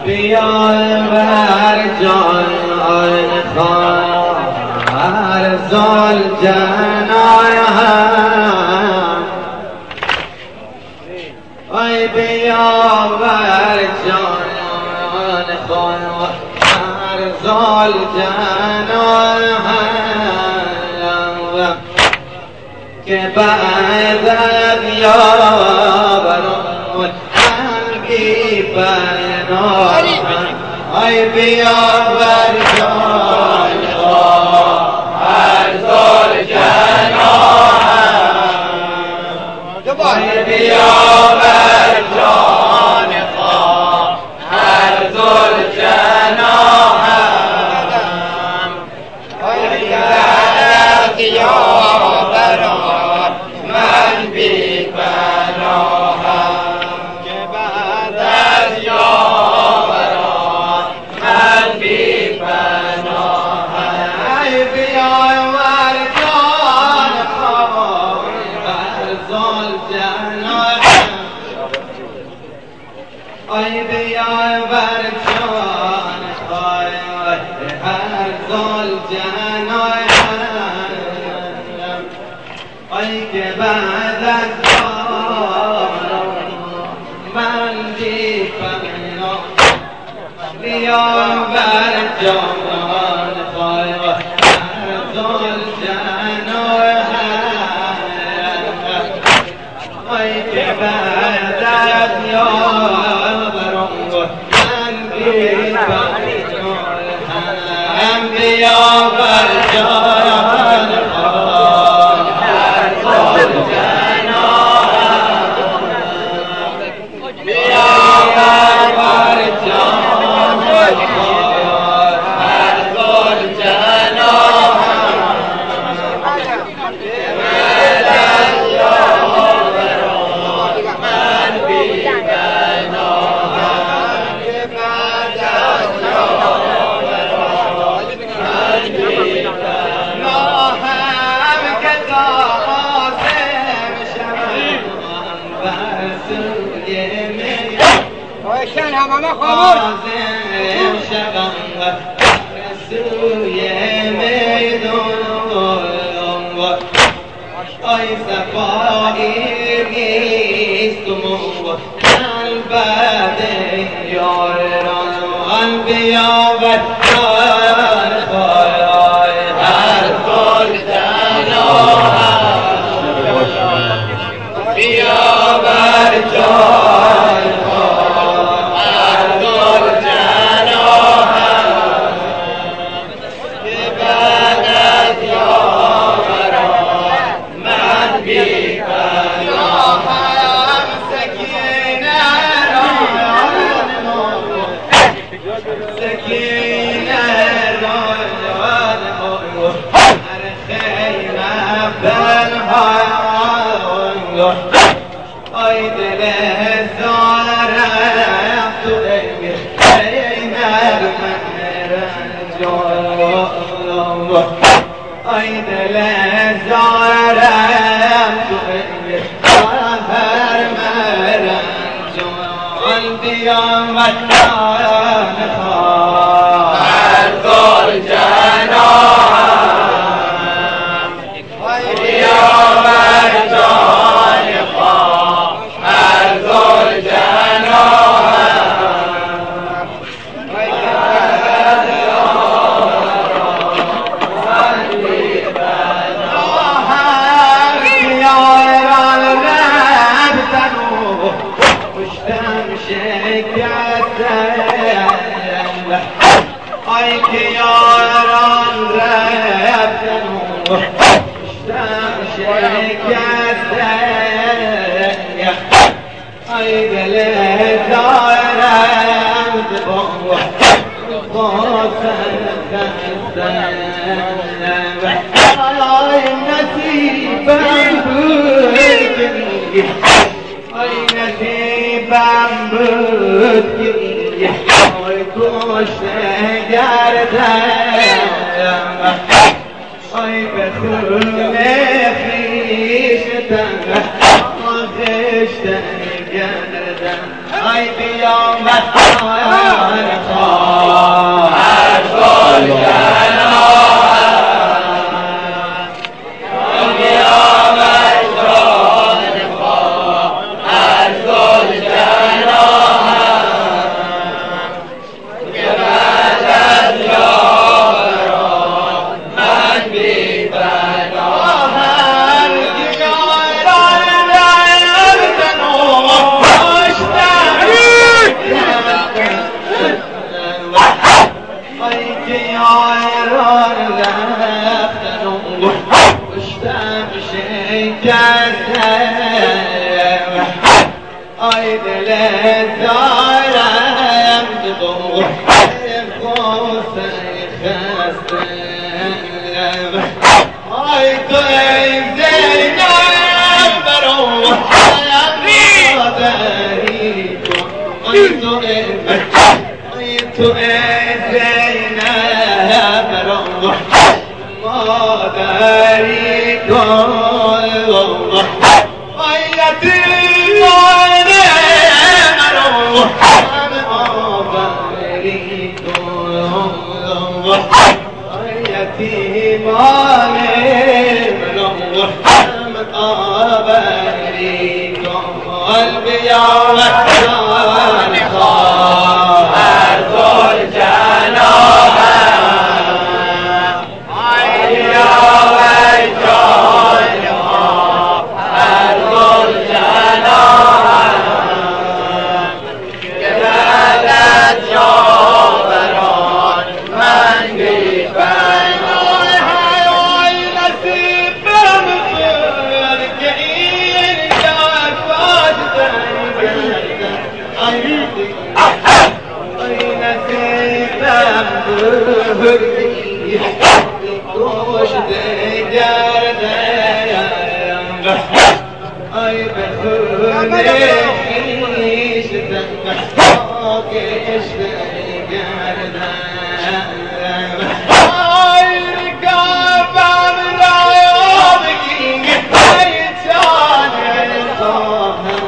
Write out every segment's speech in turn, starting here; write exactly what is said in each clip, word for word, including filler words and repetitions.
بیا بر جان خواهر زلجنایم ای بیا بر جان خواهر زلجنایم که بعدت یا برون قلبی بنایم ای بیا بر جان خواهر زلجنایم ای بیا بر جان خواهر زلجنایم ای بعدت یا برون من بی پناهم که بعدت یا برون من بی پناهم ای بیا بر جان خواهر زلجنایم ای بیا بر جان خواهر زلجنایم ای که بعد از من بی پناه بیا بر جان خواهر زلجنایم ای که بعد از یارم من بی پناه بیا بر جان همه خاموش شبم سوی میدون ای صفایی نیست و البته یاران بیا بر جان خواهر زلجنایم بیا بر جان ای دل زارم تو ای نرم رنجان ای دل زارم تو ای نرم رنجان بیا بر جان خواهر زلجنایم ای بیا بر جان خواهر زلجنایم ای بعد یاران رفتن و پشتم شکستن ای که یاران رفتن و پشتم شکستن ای دل دارم با سرستن ای نصیبم بود ای نصیبم بود ای کشته گردم ای به خون خویشتن آغشته گردم ای بیامد تو ادینا روح مادری کن آیتی مانه روح مادری کن آیتی مانه روح مادری کن قلبی یا وطن خواه عرض الجناح یا وطن خواه عرض الجناح که بعدت جاوران من بیفن های نصیبم بود که این جفات ای نصیبم بود کشته گردم ای به خونه خیشتن کشته گردم ای رکابم را بگی ای جان خواهم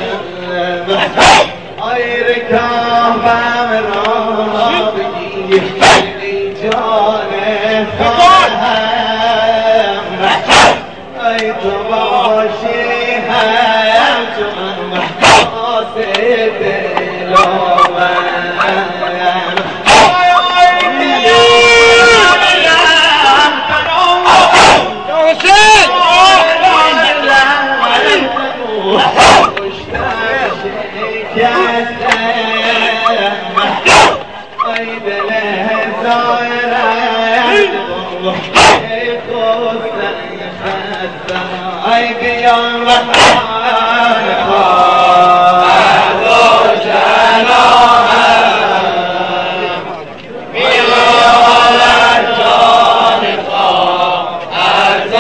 ای رکابم را بگی ای جان خواهم ای تو باشی هم چون واسه دل و من ای دل زایرم ای خوستن خستم ای بیان وطن خواه عرض الجناح بیان جان خواه عرض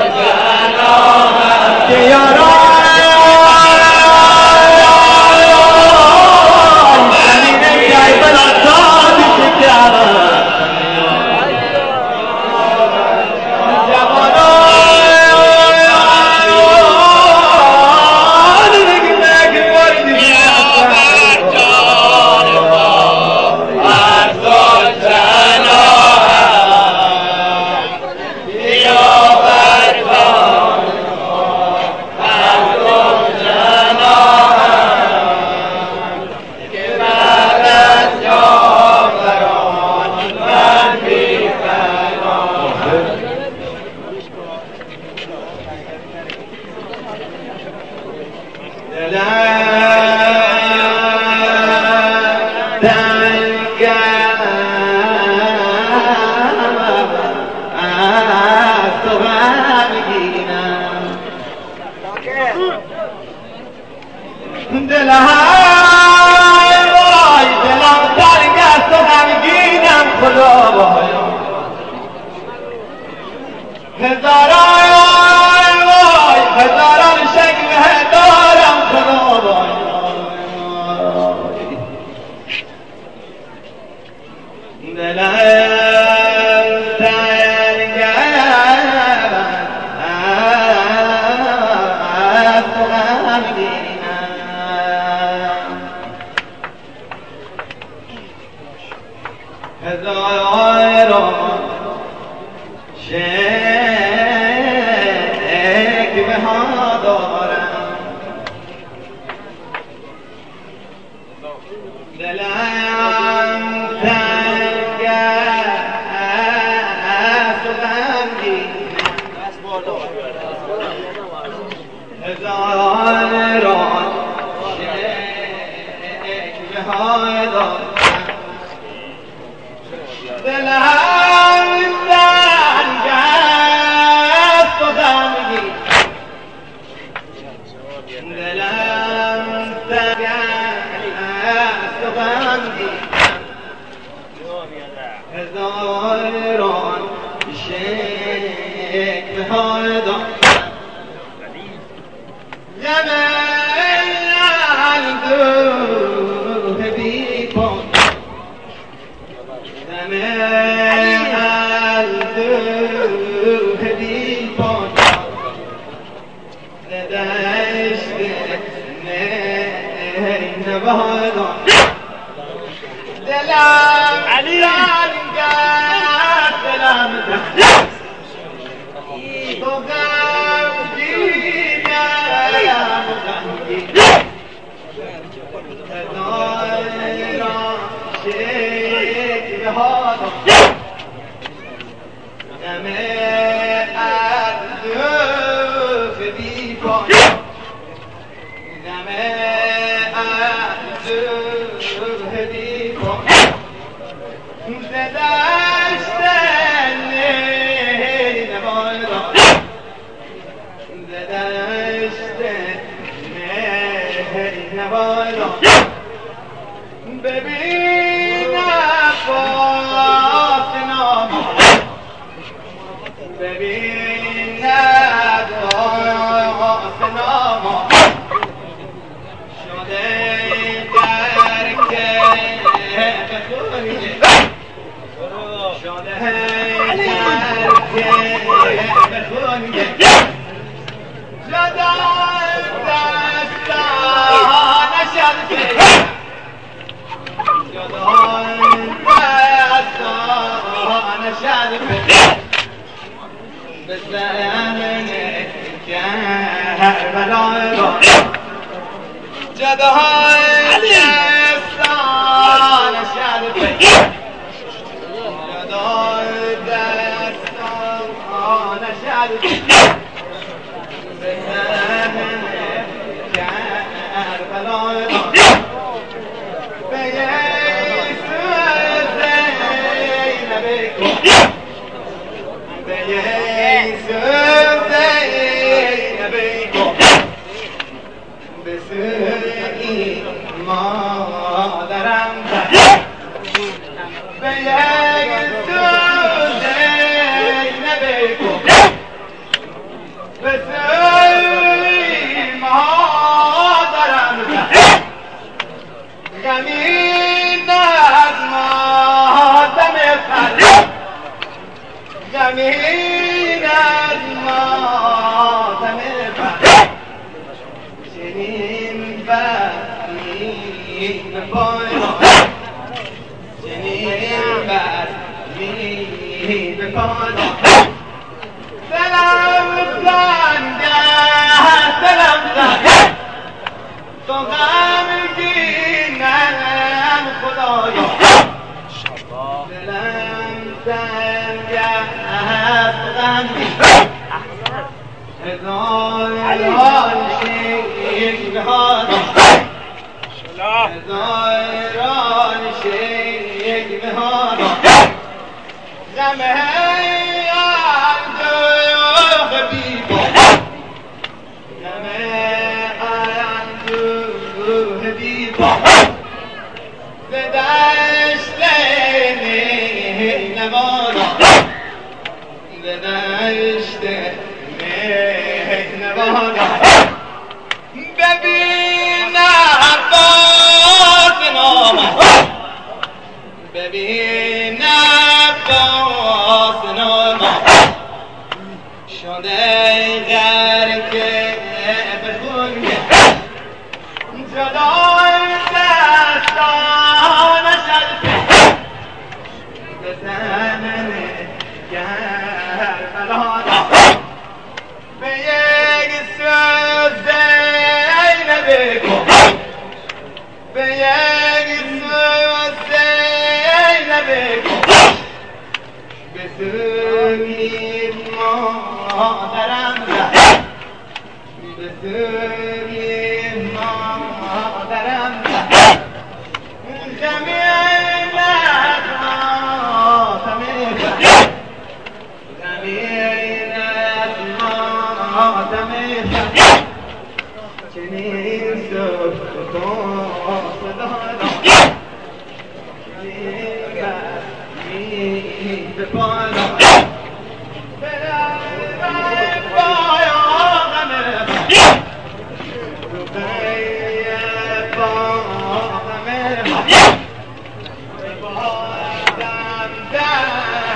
الجناح که یاران دلهای وای دلم تنگ است و غمگینم خدا بایا هزاران وای هزاران شکل دارم خدا بایا دلم تنگ است و غمگینم هزاران شکوه ها دارم دلم تنگ است و غمگینم هزاران شکوه ها دارم دلم تنگ است و غمگین دلم تنگ است و غمگین هزاران شکوه ها دارم غم اندوه بی پا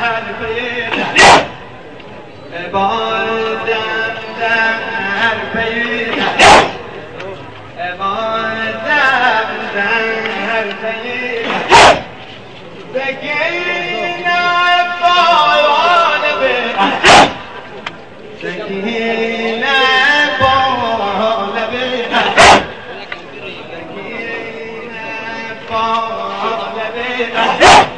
در پیدم عبادم در پیدم عبادم در پیدم سکینه باران بیدم سکینه باران بیدم سکینه باران بیدم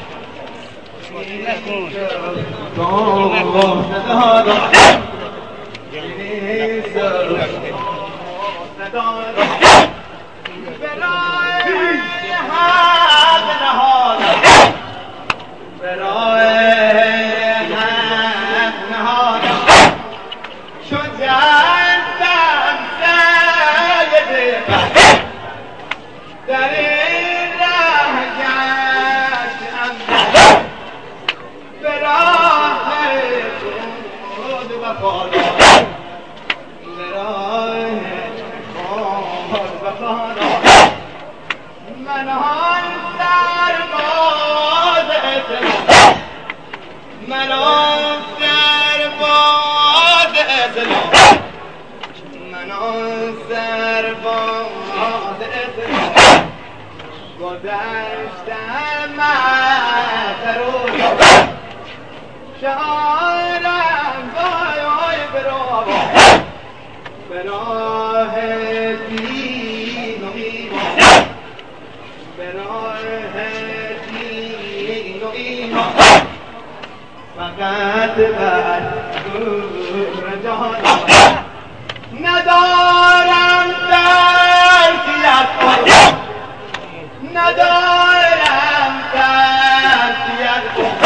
من آن سرباز اسلام من آن سرباز اسلام من آن سرباز اسلام گذشتم مطرود شعارم بای برو به راه دین و ایمان به راه دین و ایمان فقط بر نور جهان ندارم درکی از خود ندارم درکی از خود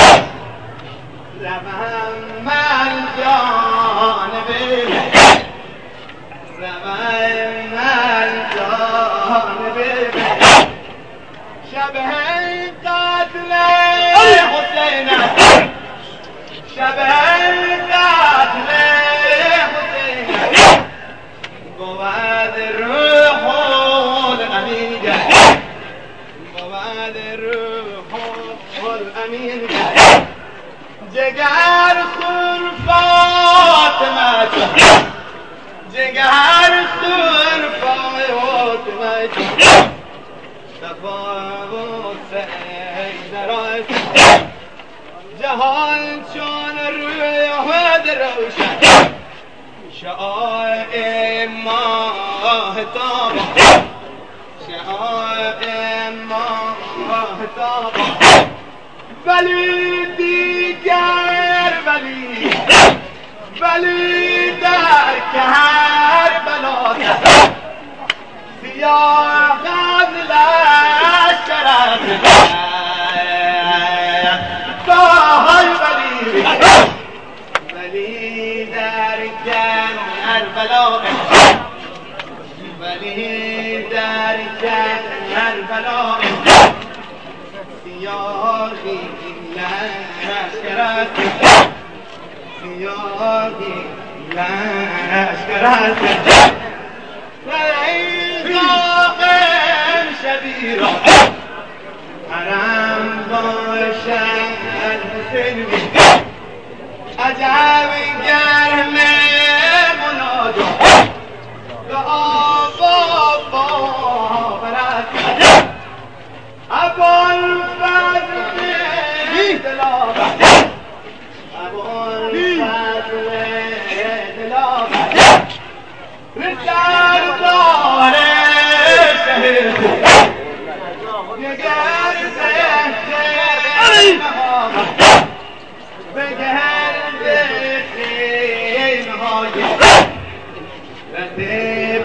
روم من جانب روم من جانب شب قتل حسین شب قتل حسین بود روح الامین بود روح الامین جگر خون فاطمه جگر خون فاطمه تفاوت سیدران جهان چون روی خود روشن شعاع ماهتاب شعاع ماهتاب ولی دیگر ولی ولی در کربلا سیاه قبل شرف باهای ولی ولی در کربلا ولی در کربلا سیاهی لشکرت سیاهی لشکرت رئیساقم شبیرا حرم باشد حسین عجب گرم مناجات دعا بابا برد ابوالفضل دلاور ابوالفضل دلاور سردار شهر نگر زهر مهاجر به گرد خیمه‌های رده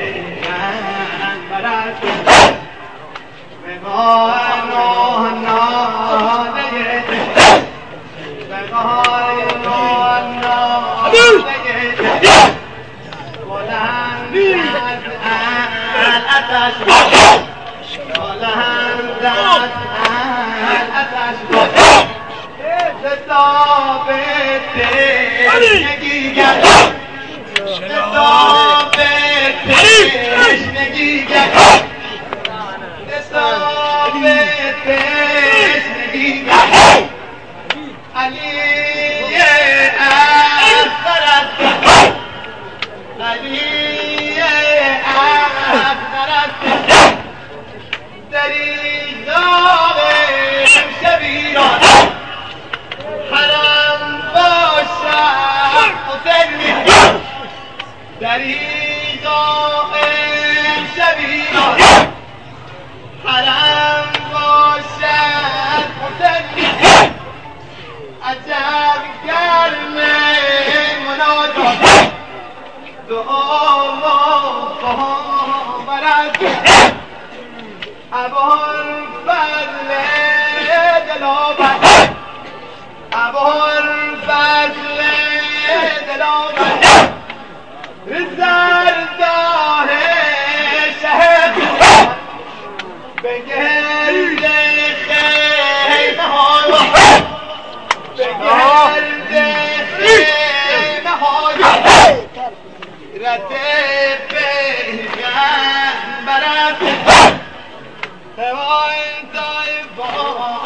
پیغمبرت به غار ناله به غار ناله بلند از الاتش بلند از الاتش ستاب تشنگی گرد ستاب تشنگی گرد ستاب تشنگی گرد علی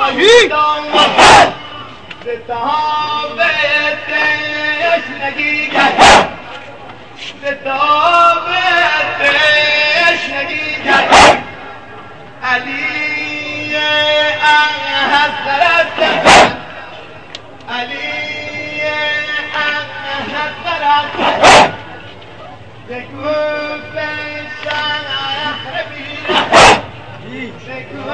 ستاب تشنگی کرد ستاب تشنگی کرد علی حضرت علی حضرت بگو شهر بیرم بگو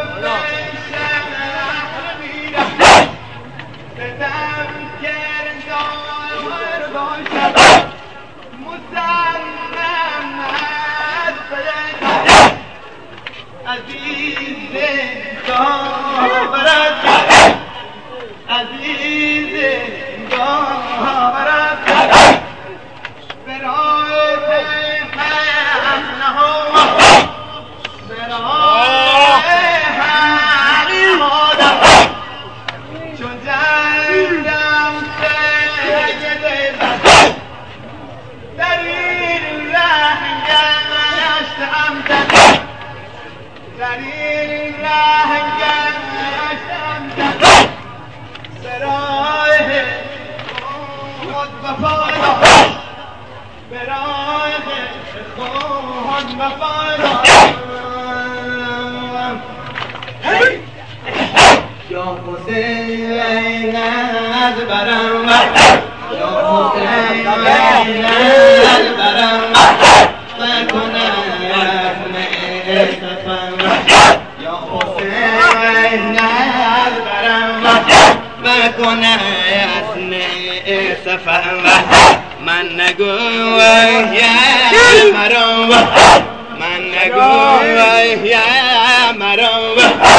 شهر بیرم بدم کردار باشد مسلم هست عزیز داورد عزیز داورد برای من نهو برای هر مادر چون جندم سید بزد در این ره گشتم زد در این ره گشتم زد برای خود وفا برای خود وفا یا حسین از برم یا حسین از برم فکنم استفم یا حسین از برم فکنم استفم من نگو یا مرام من نگو یا مرام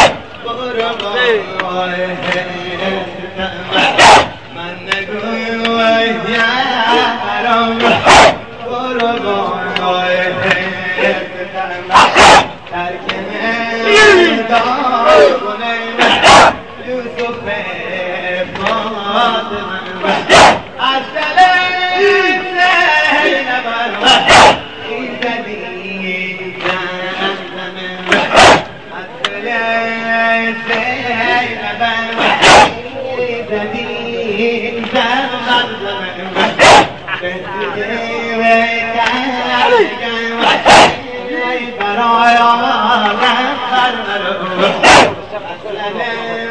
من نگو یا مرام ترک میدان کنیم یوسف فاطمه از دل زینب این زدین زمزمه از دل زینب این زدین زمزمه برای آدم فرمرو اصلا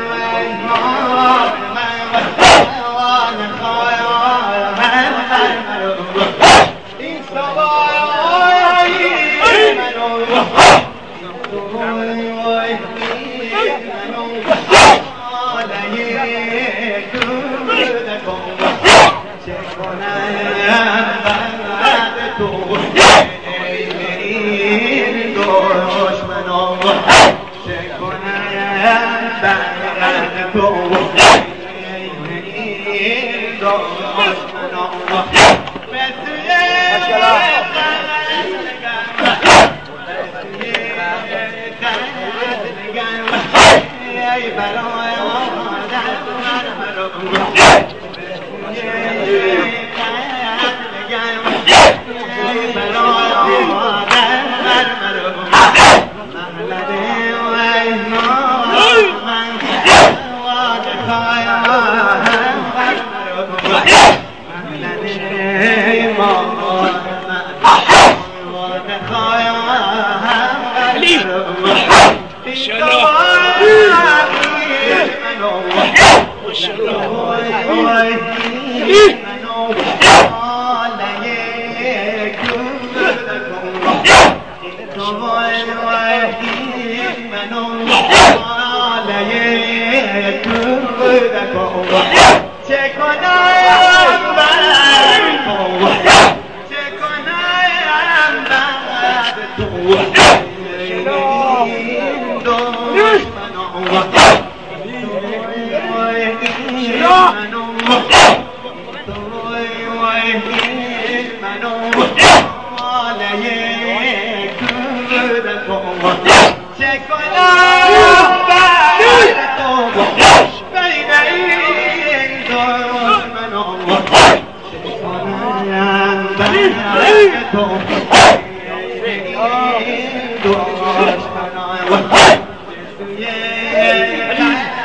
این سوایی منو آلهی کودکم چه کنم بعد تو چه کنم بعد تو Yeah.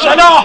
سلام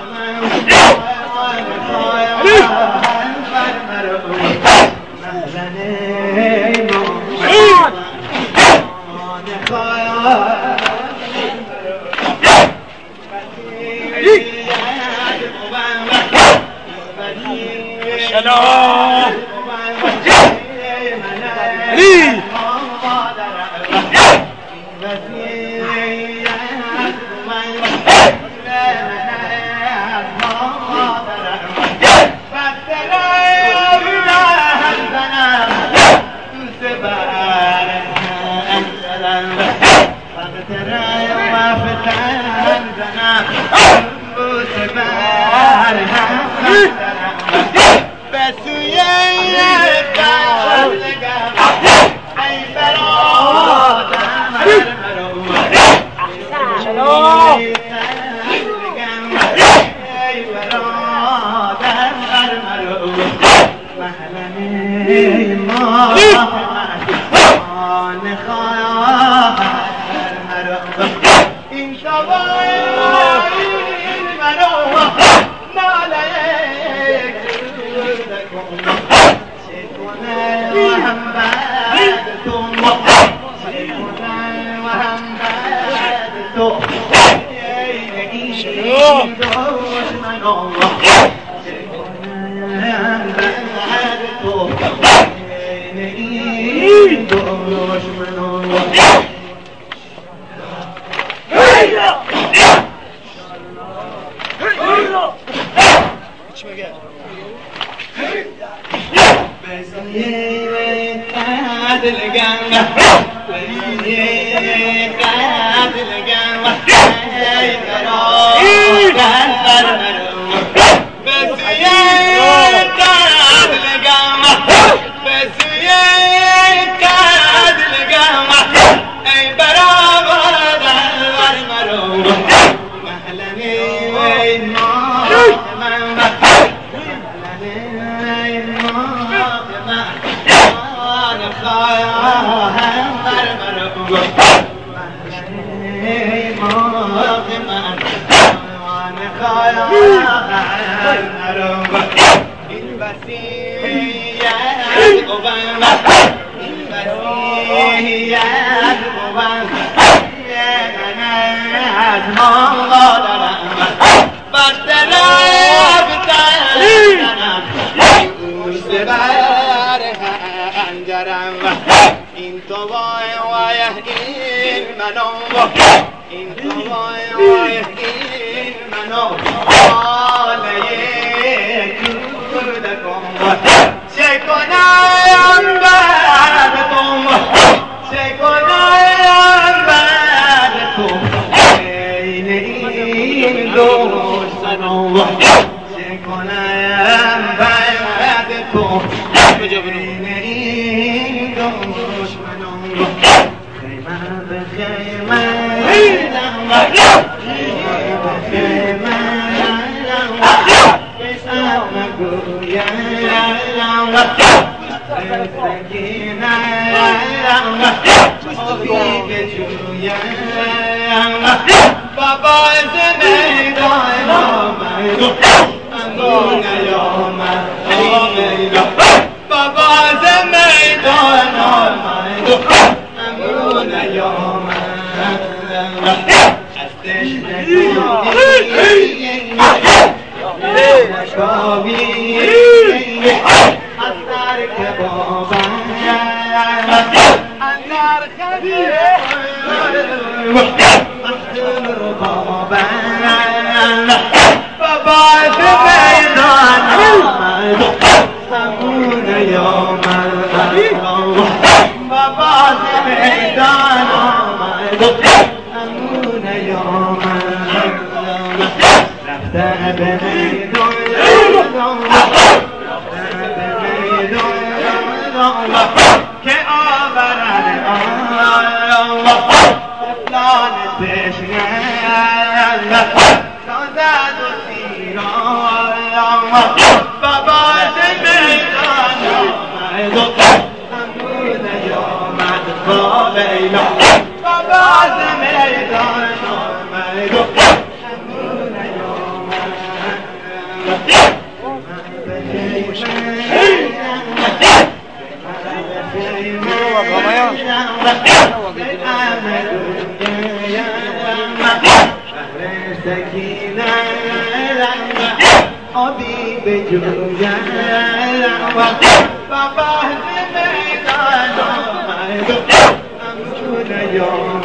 آبی به جویم بابا میدان آمد امون یوم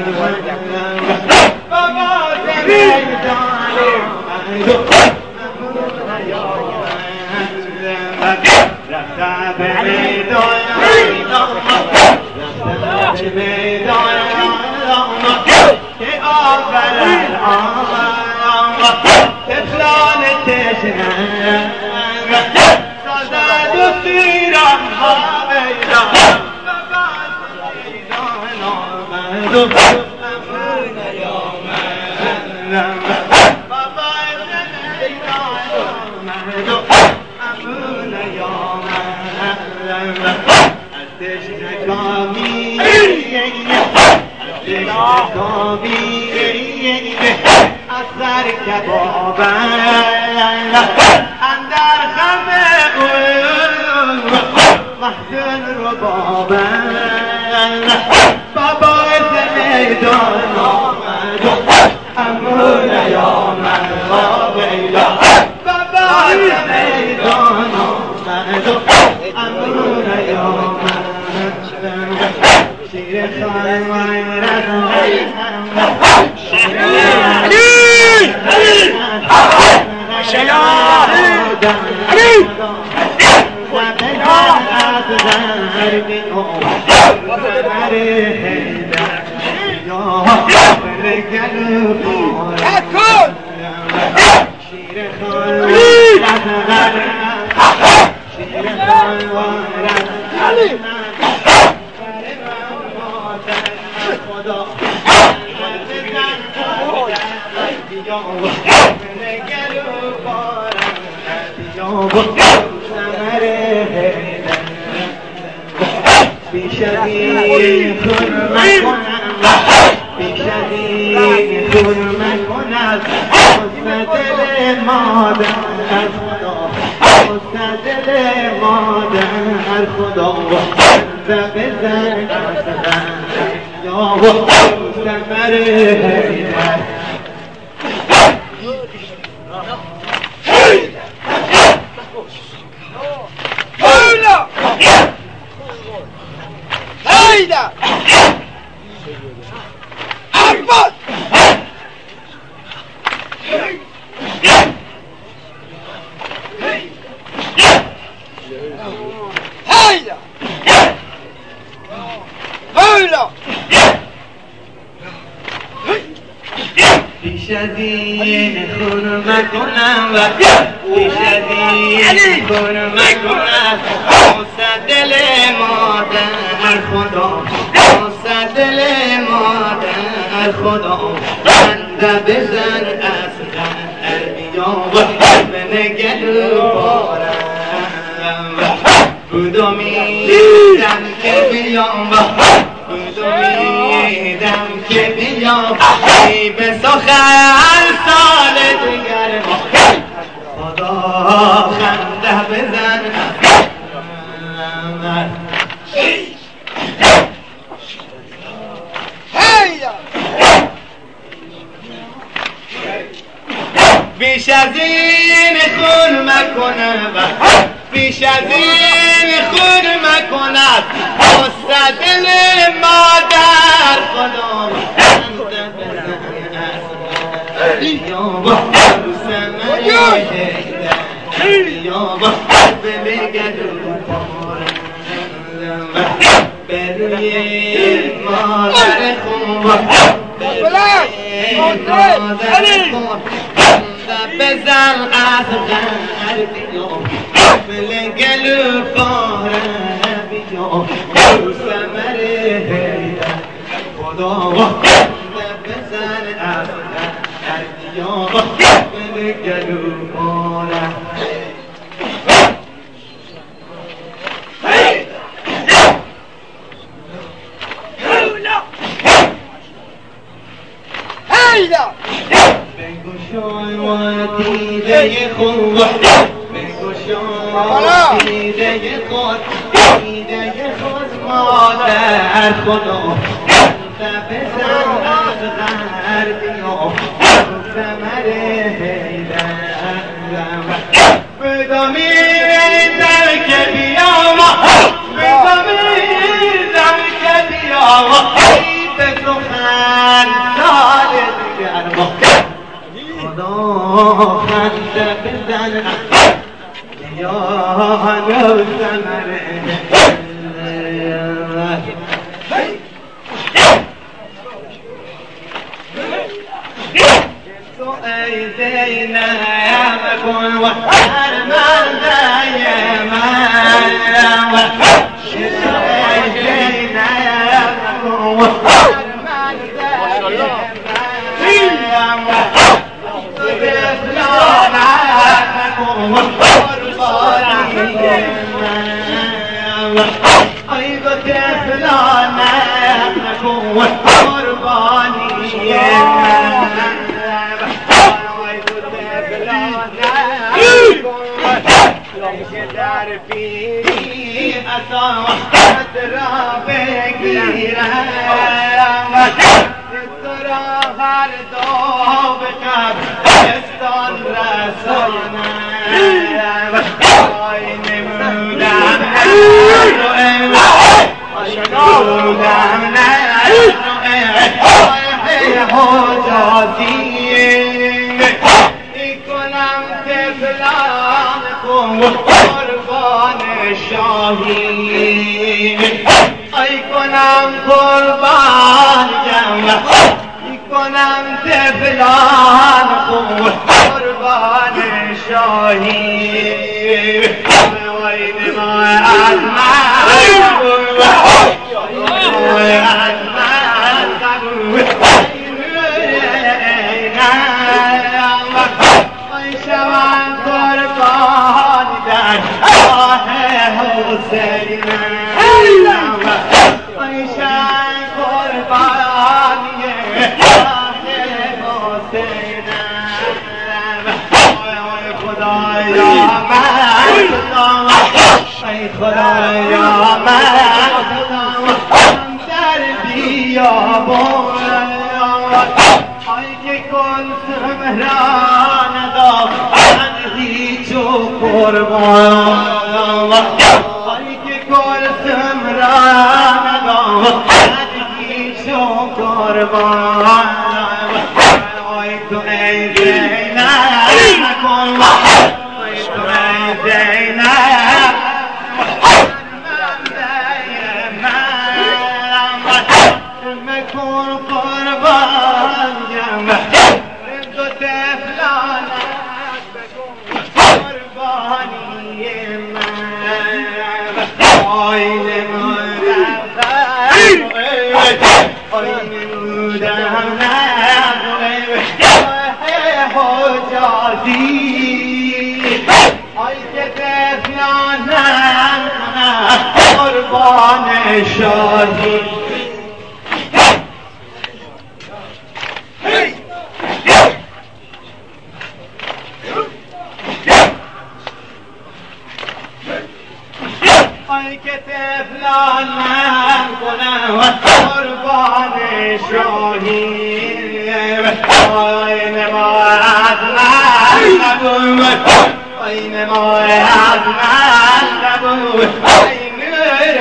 بابا میدان آمد امون یوم رفتم به میدان رفتم به میدان که آورد آمد تفلان تشنه سازد و سیرم ها بیدان بابا میدان آمد امون یوم بابا میدان آمد امون یوم از تشنه کامی از تشنه کامی از سر کبابن اندر خم اون محزن ربابن بابا میدان آمد امون یامن ویلا بابا میدان آمد امون یامن شیر خانوان بیشتری خورم کنم بیشتری خورم کنم حسن دل مادر خدا حسن دل مادر خدا بزن یا سفر حیدر هيدا أحمد هيدا هيدا بیش از این خون مکنم و بیش از این خون مکنم حسن دل مادر خدا حسن دل مادر خدا بنده بزن از بیا و بنگل بارم بودو میدم که بیام بودو میدم که بیام ای به سخن سال دیگر ما خدا خنده بزن بیش از این خون مکند بیش از این خون مکند حسن دل مادر خدا یا با سمر یا با بلگدو بروی مادر خوب بروی مادر خوب بزن از غرب یا بلگلو باره بیا سمر خدا بزن از غرب یا بلگلو باره بگوشای و دیده خود بگوشای دیده خود دیده خود مادر خدا بزن از غرب یا ثمر بدمیدم که بیام بدمیدم که بیام عید سخن سال دیگر خدا خنده بزن یا هنو ثمر ای زینب کن و هر مرد یمن ای زینب کن و هر مرد یمن بفلانت کن و قربانی من ای بفلانت کن و قربانی من در پیری اصاحت را بگیرم تو را هر دو به قبرستان رسانم آی نمودم نمودم حجازی کنم تفلان کن قربان شاهی ای کنم قربان جمع ای کنم تفلان کن قربان شاهی وای نما از من وای از من شوان قربان در راه حسین ای شوان قربانی راه حسین ای خدایا من ای خدایا من در بیابان ای که کلثوم را ندارد هیچ و قربان ای که کلثوم را ندارد هیچ و قربان ای تو ای زینب کن ای تو ای زینب مکن قربان جمع دو تفلان قربانی من آین مردم آین مردم حجازی آی که تفلانم کنم قربان شاهی ای که تفلان من کنم قربان شاهی ای نما از من نبود ای نما از من نبود ای نور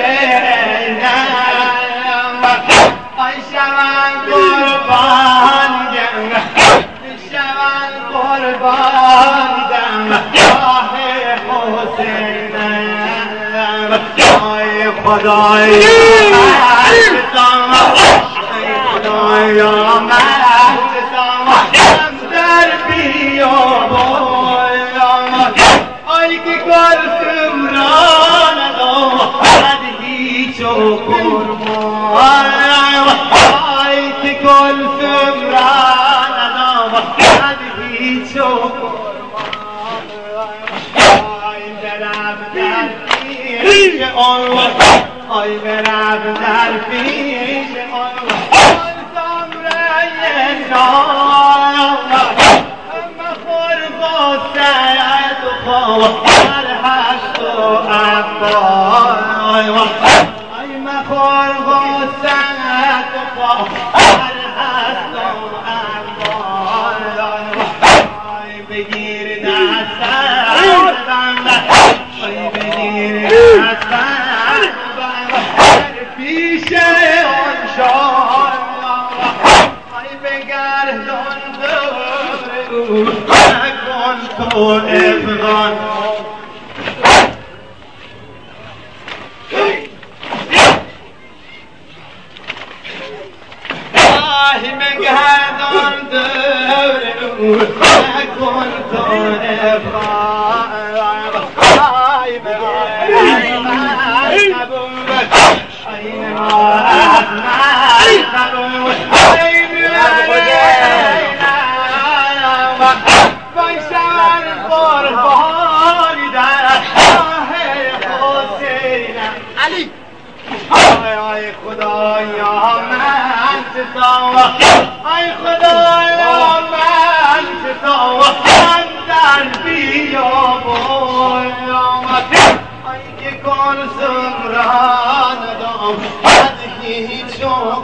نم ای شوان قربان جم شوان قربان دم راه حسین ای خدایا ای خدایا من در بیابان ای که کلثوم را ندارد هیچ و قربان ای که کلثوم را ندارد هیچ و آی برم در پیش آن سمره نام مخور با سرد و خواهر هست و عبای ای مخور با سرد و خواهر هست و عبای بگیر دستم ای بگیر دستم پیش آن شاه ای بگردان دور او نکن تو افغان ای بگردان دور او نکن تو افغان ای بگردان علی ای خدایا من ستاوه ای خدایا من ستاوه من در بیابان آمد ای که کن سمران دام از هیچ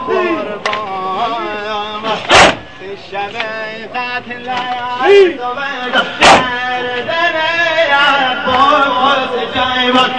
قربان آمد شب قتل ای دوید کردن عباس جایبان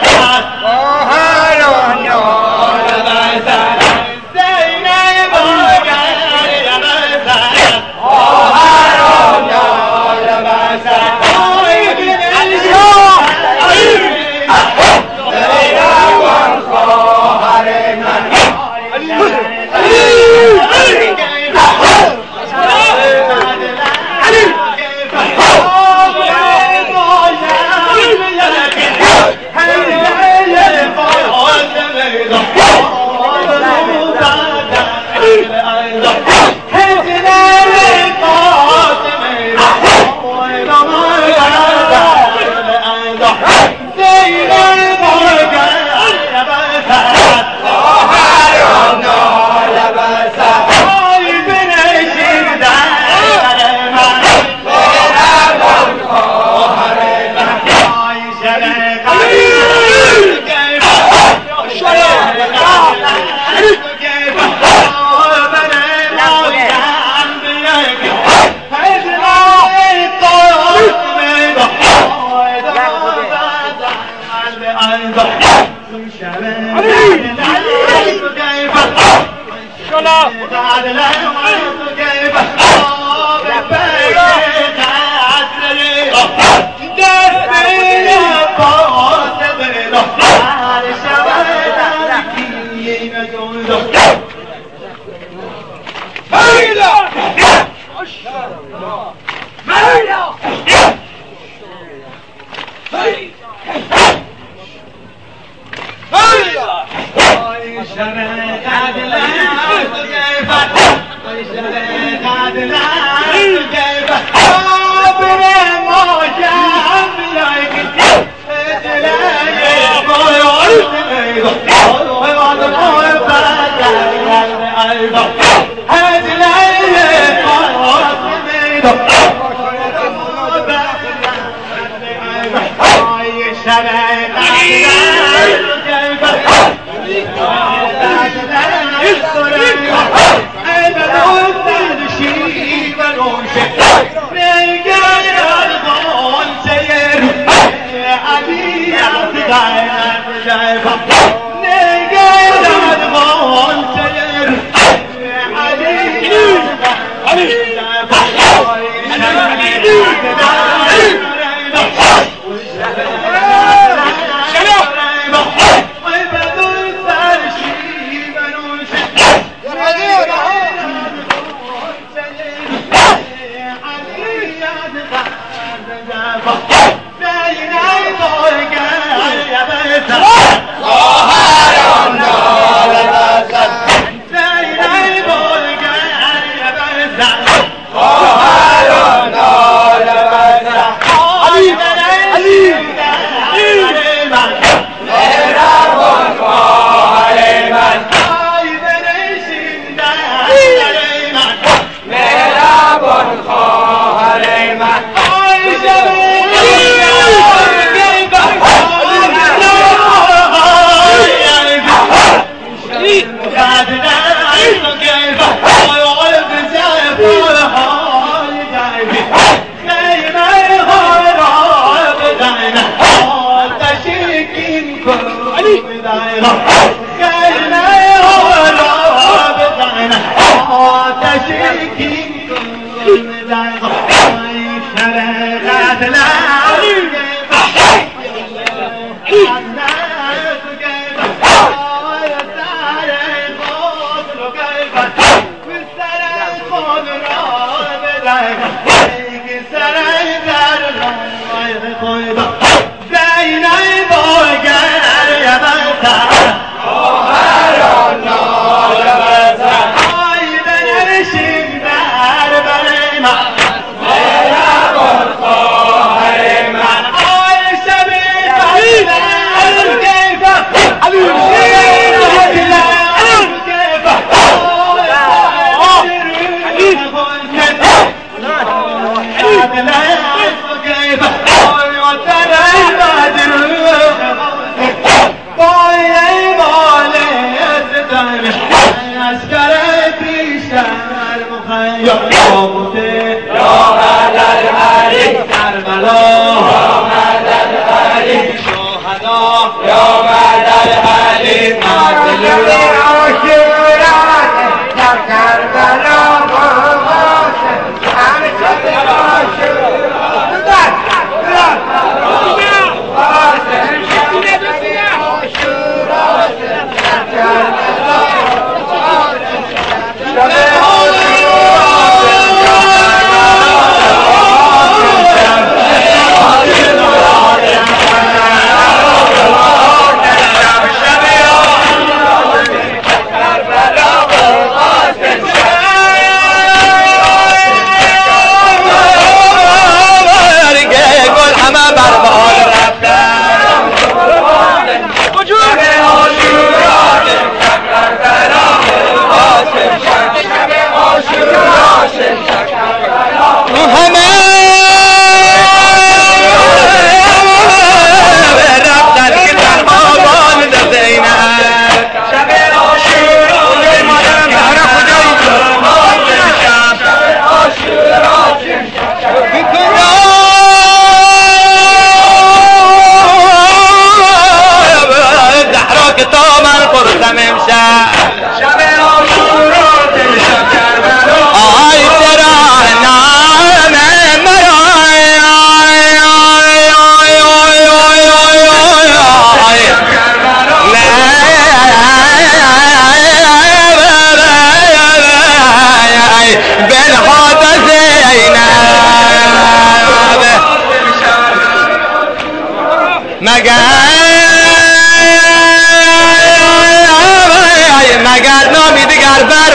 Oh, کنم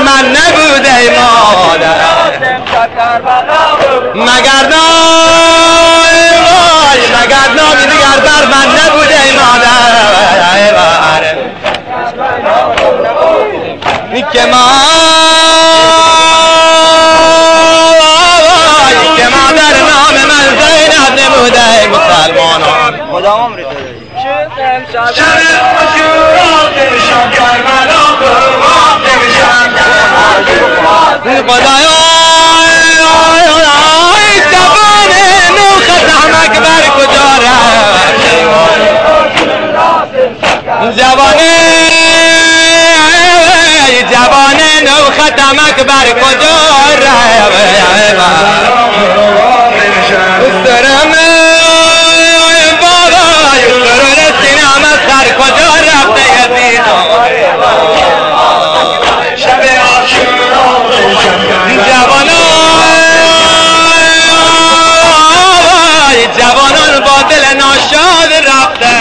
من نبود ای مادر مگر نام وای مگر نامی دیگر بر من نبود ای مادر که ما که مادر نام من زینب نبوده ای مسلمانان خدا عمرت داری شب مشورات شب کربلا قربان نمیشم خدایا زبان نوخ زحمک بر کجا رفت جوان جوان نوخ زحمک بر کجا رفت سرم بابا سرور سینم از سر کجا رفته یزیدان شب عاشورا جوانان جوانان با دل ناشاد رفته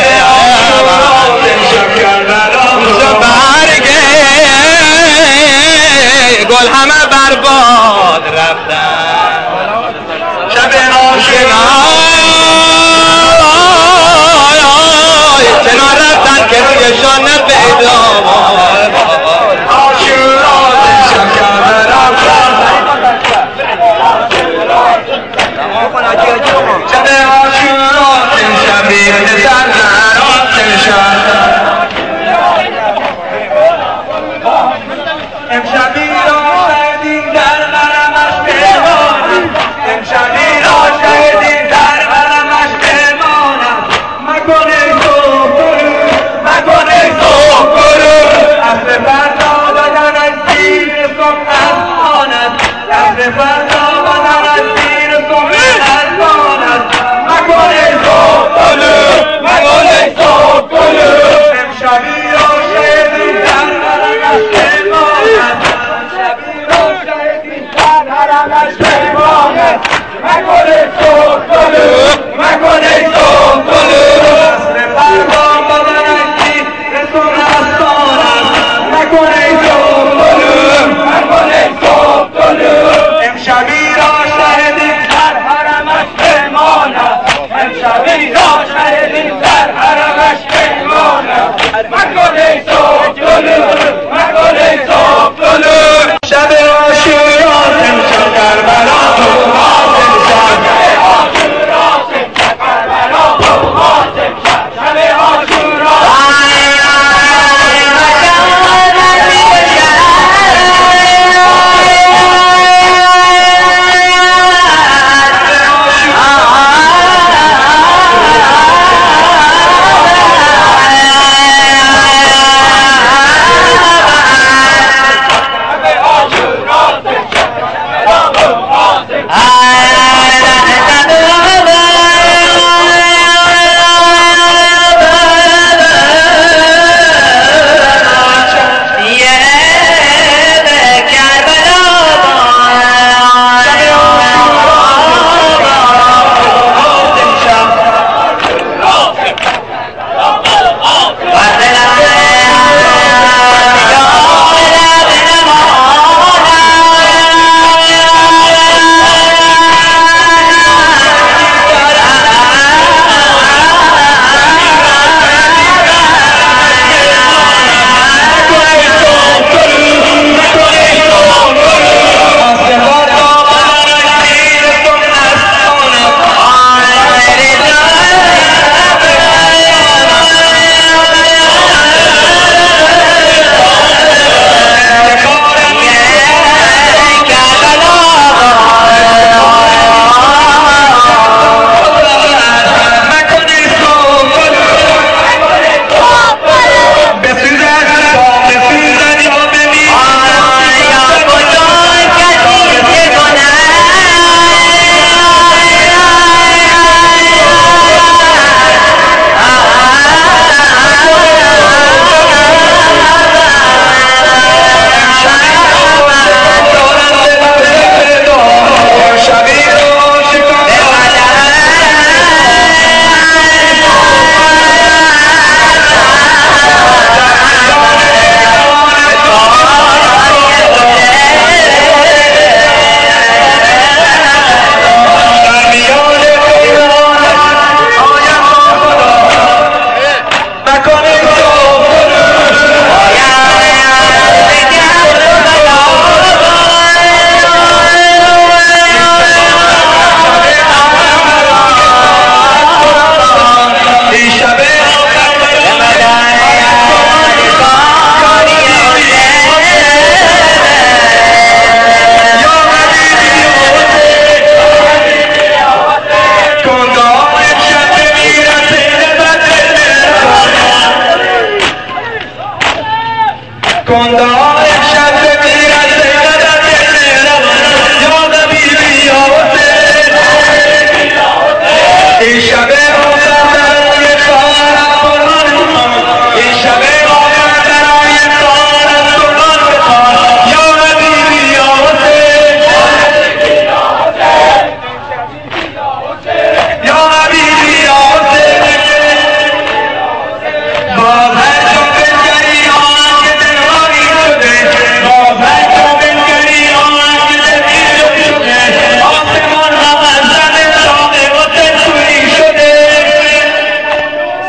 برگه گل همه برباد رفته شب عاشورا چنان رفتن که رویشان نپیدا شب عاشورا شبیه سرزنات امشبی را شهدیم در مرمش بمانم امشبی را شهدیم در مرمش بمانم مکن ای صبح گلو مکن ای صبح گلو اصل فردا بدن از زیر صبح از آند اصل فردا بدن از زیر صبح از آند مکن ای صبح گلو مکن ای صبح گلو امشبی را شهدیم در مرمش بمانم امشبی را شهدیم در مرمش بمانم مکن ای صبح گلو مکن ای صبح گلو اصل فردا بدن از زیر صبح از آند مکن ای صبح گلو مکن ای صبح گلو امشبی را شهدیم در حرمش بمانم امشبی را شهدیم در حرمش بمانم مکن ای صبح گلو مکن ای صبح گلو شب عاشورا امشب کربلا قربان نمیشم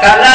قلم